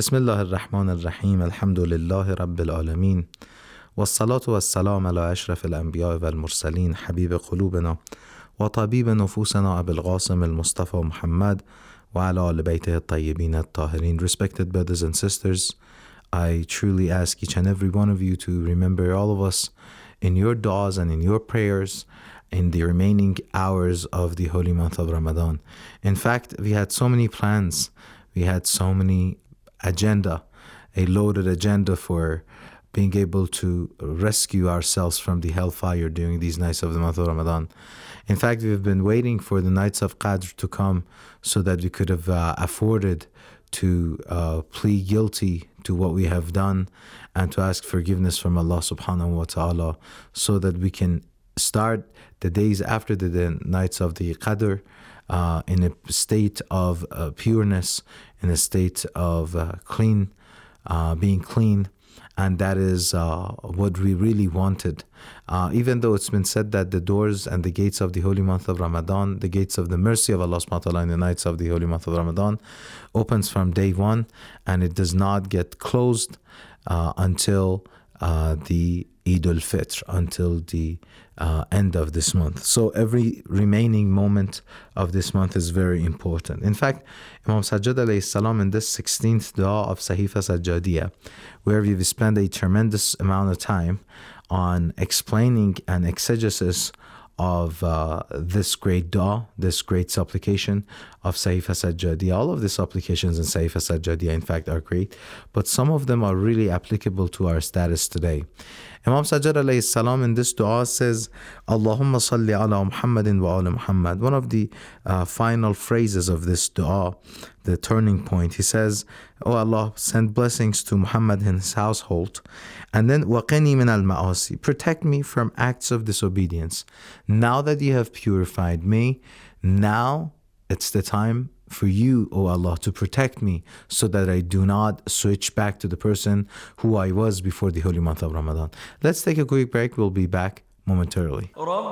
بسم الله الرحمن الرحیم الحمد لله رب العالمین والصلاة والسلام على اشرف الانبیاء والمرسلین حبیب قلوبنا و طبیب نفوسنا ابو القاسم المصطفى محمد و علی آل بیته الطیبین الطاهرین. Respected brothers and sisters, I truly ask each and every one of you to remember all of us in your du'as and in your prayers in the remaining hours of the holy month of Ramadan. In fact, we had so many plans, we had so many a loaded agenda for being able to rescue ourselves from the hellfire during these nights of the month of Ramadan. In fact, we've been waiting for the nights of Qadr to come so that we could have afforded to plead guilty to what we have done and to ask forgiveness from Allah subhanahu wa ta'ala, so that we can start the days after the nights of the Qadr in a state of pureness, in a state of being clean. And that is what we really wanted. Even though it's been said that the doors and the gates of the holy month of Ramadan, the gates of the mercy of Allah subhanahu wa ta'ala in the nights of the holy month of Ramadan, opens from day one, and it does not get closed until the Eid al-Fitr, until the end of this month. So every remaining moment of this month is very important. In fact, Imam Sajjad alayhi salam in this 16th dua of Sahifa Sajjadiyah, where we've spent a tremendous amount of time on explaining an exegesis of this great dua, this great supplication of Sahifa Sajjadiyah. All of the supplications in Sahifa Sajjadiyah, in fact, are great, but some of them are really applicable to our status today. Imam Sajjad alayhi salam in this dua says, Allahumma salli ala Muhammadin wa ala Muhammad. One of the final phrases of this dua, the turning point, he says, Oh Allah, send blessings to Muhammad and his household. And then, waqini min al-ma'asi, protect me from acts of disobedience. Now that you have purified me, now it's the time for you, O Allah, to protect me so that I do not switch back to the person who I was before the holy month of Ramadan. Let's take a quick break. We'll be back momentarily.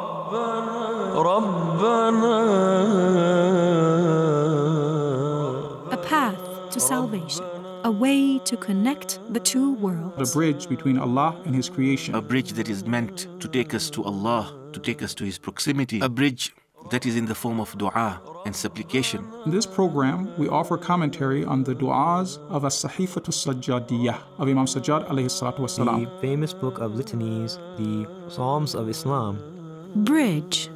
A path to salvation, a way to connect the two worlds. The bridge between Allah and His creation. A bridge that is meant to take us to Allah, to take us to His proximity. A bridge that is in the form of dua and supplication. In this program, we offer commentary on the du'as of As-Sahifatu Sajjadiyah of Imam Sajjad alayhi salatu wasalam. The famous book of litanies, the Psalms of Islam. Bridge.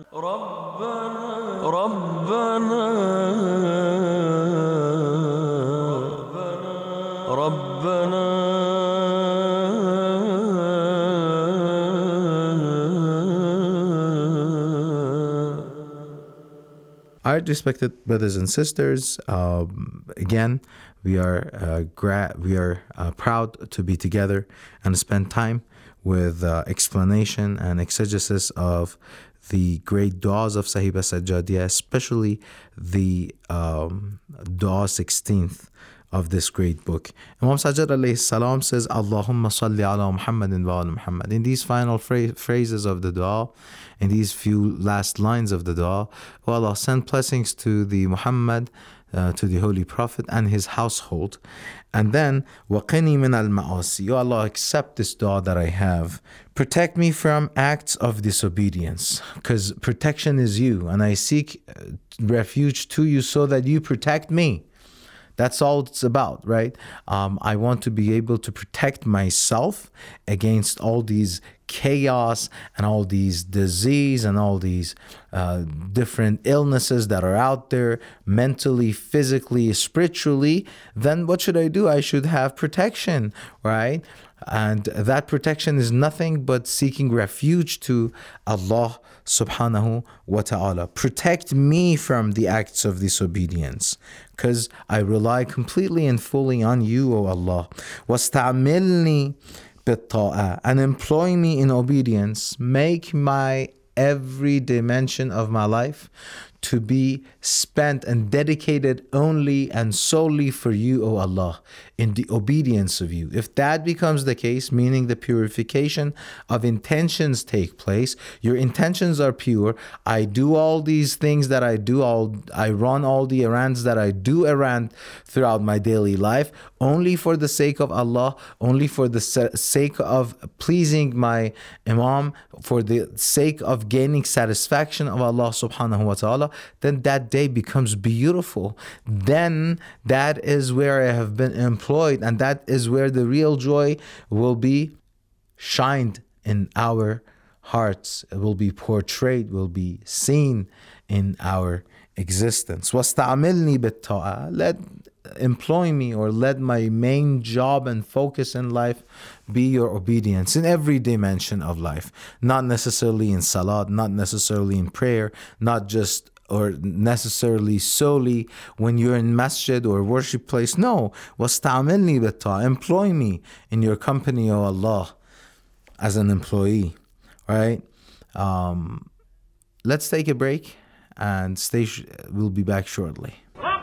All right, respected brothers and sisters, again, we are proud to be together and spend time with explanation and exegesis of the great du'as of Sahifa Sajjadiyah, especially the dua 16th of this great book. Imam Sajjad alayhi salam says, Allahumma salli ala Muhammadin wa ala Muhammad. In these final phrases of the dua, in these few last lines of the dua, O Allah, send blessings to the Muhammad, to the Holy Prophet and his household. And then, waqini min al-ma'asi. O Allah, accept this dua that I have. Protect me from acts of disobedience, because protection is you, and I seek refuge to you so that you protect me. That's all it's about, right? I want to be able to protect myself against all these chaos and all these disease and all these different illnesses that are out there, mentally, physically, spiritually. Then what should I do? I should have protection, right? And that protection is nothing but seeking refuge to Allah subhanahu wa ta'ala. Protect me from the acts of disobedience, because I rely completely and fully on you, O Allah. وَاسْتَعْمِلْنِي بِالطَّاعَةِ, and employ me in obedience. Make my every dimension of my life to be spent and dedicated only and solely for you, O Allah, in the obedience of you. If that becomes the case, meaning the purification of intentions take place, your intentions are pure, I do all these things that I do, I run all the errands that I do around throughout my daily life, only for the sake of Allah, only for the sake of pleasing my Imam, for the sake of gaining satisfaction of Allah subhanahu wa ta'ala, then that day becomes beautiful. Then that is where I have been employed, and that is where the real joy will be shined in our hearts. It will be portrayed, will be seen in our existence. وَاسْتَعْمِلْنِي بِالطَّاعَةِ. Let employ me, or let my main job and focus in life be your obedience in every dimension of life, not necessarily in salat, not necessarily in prayer, not just or necessarily solely when you're in masjid or worship place. No, وَاسْتَعْمِلْنِي بِالطَّاعَةِ. Employ me in your company, O Allah, as an employee, right? Let's take a break and we'll be back shortly.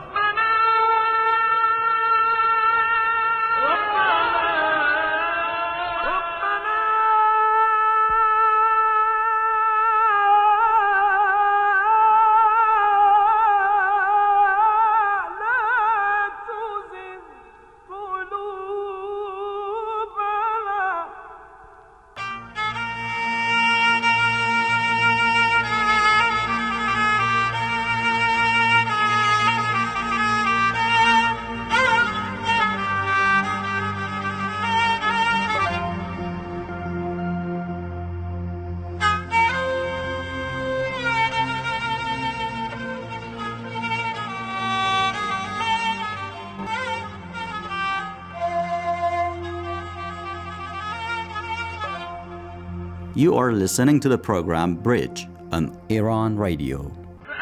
You are listening to the program Bridge on Iran Radio.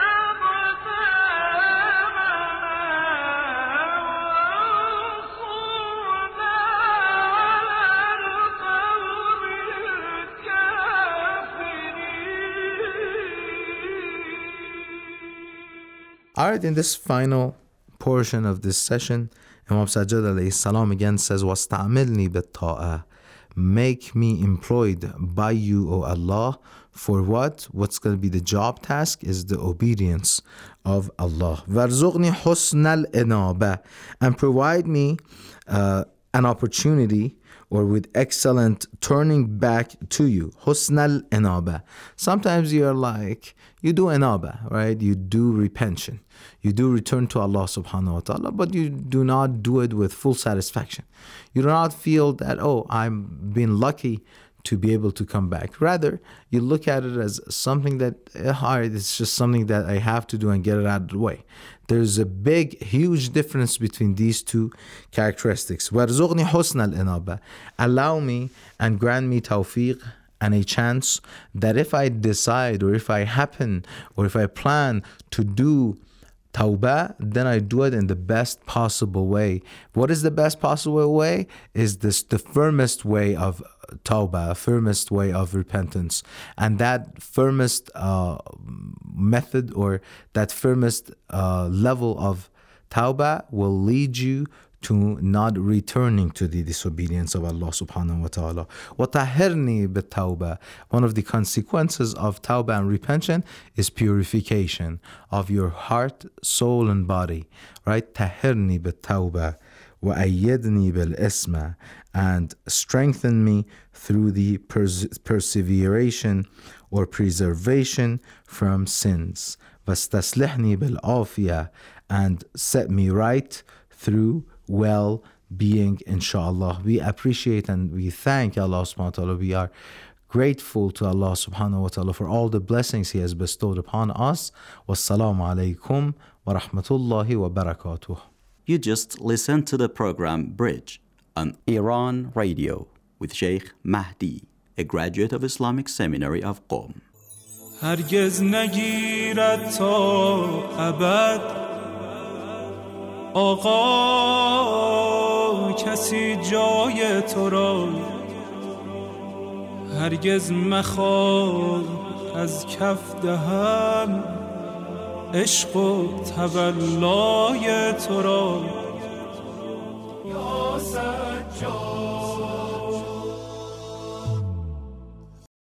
All right, in this final portion of this session, Imam Sajjad alayhi salam again says, وَاسْتَعْمِلْنِي بِالطَّاعَةِ. Make me employed by you, O Allah, for what? What's going to be the job task is the obedience of Allah. وَارْزُقْنِي حُسْنَ الْإِنَابَةِ. And provide me an opportunity, or with excellent turning back to you. Husnal inaba. Sometimes you're like, you do inaba, right? You do repentance. You do return to Allah subhanahu wa ta'ala, but you do not do it with full satisfaction. You do not feel that, oh, I'm being lucky to be able to come back. Rather, you look at it as something that, it's just something that I have to do and get it out of the way. There's a big, huge difference between these two characteristics. وَارْزُقْنِي حُسْنَ الْإِنَابَةِ. Allow me and grant me tawfiq and a chance that if I decide, or if I happen, or if I plan to do tawbah, then I do it in the best possible way. What is the best possible way? Is this the firmest way of tawbah, firmest way of repentance. And that firmest method, or that firmest level of tawbah will lead you to not returning to the disobedience of Allah subhanahu wa ta'ala. وَطَهِّرْنِي بِالتَّوْبَةِ. One of the consequences of tawbah and repentance is purification of your heart, soul and body. Right? طَهِّرْنِي بِالتَّوْبَةِ وَأَيِّدْنِي بِالْإِسْمَةِ. And strengthen me through the perseveration or preservation from sins. وَاسْتَصْلِحْنِي بِالْعَافِيَةِ. And set me right through well-being, inshallah. We appreciate and we thank Allah subhanahu wa ta'ala. We are grateful to Allah subhanahu wa ta'ala for all the blessings He has bestowed upon us. Wassalamu alaikum wa rahmatullahi wa barakatuh. You just listened to the program Bridge on Iran Radio with Sheikh Mahdi, a graduate of Islamic Seminary of Qom. هرگز نگیرد تا ابد آقا کسی جای تو را هرگز مخواه از کف دهم عشق و تولای تو را